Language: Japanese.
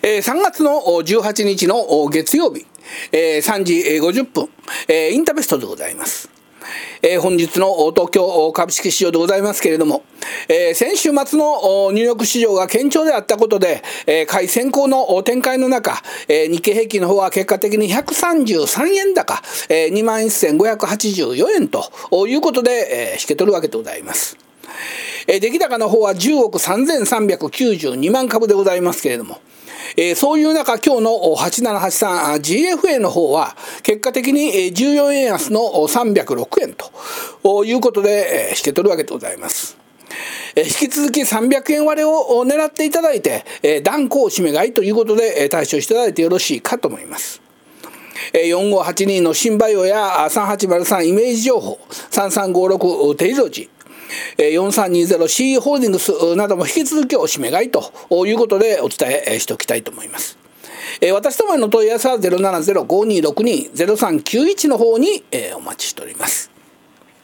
3月の18日の月曜日、3時50分、インターベストでございます。本日の東京株式市場でございますけれども、先週末のニューヨーク市場が堅調であったことで、買い先行の展開の中、日経平均の方は結果的に133円高、21,584 円ということで、引け取るわけでございます。出来高の方は10億3392万株でございますけれども、そういう中、今日の 8783GFA の方は結果的に14円安の306円ということで引け取るわけでございます。引き続き300円割れを狙っていただいて、断固締め買いということで対処していただいてよろしいかと思います。4582の新バイオや3803イメージ情報、3356テイロジー、4320C ホールディングスなども引き続きお締め買いということでお伝えしておきたいと思います。私どもの問い合わせは 070-5262-0391 の方にお待ちしております。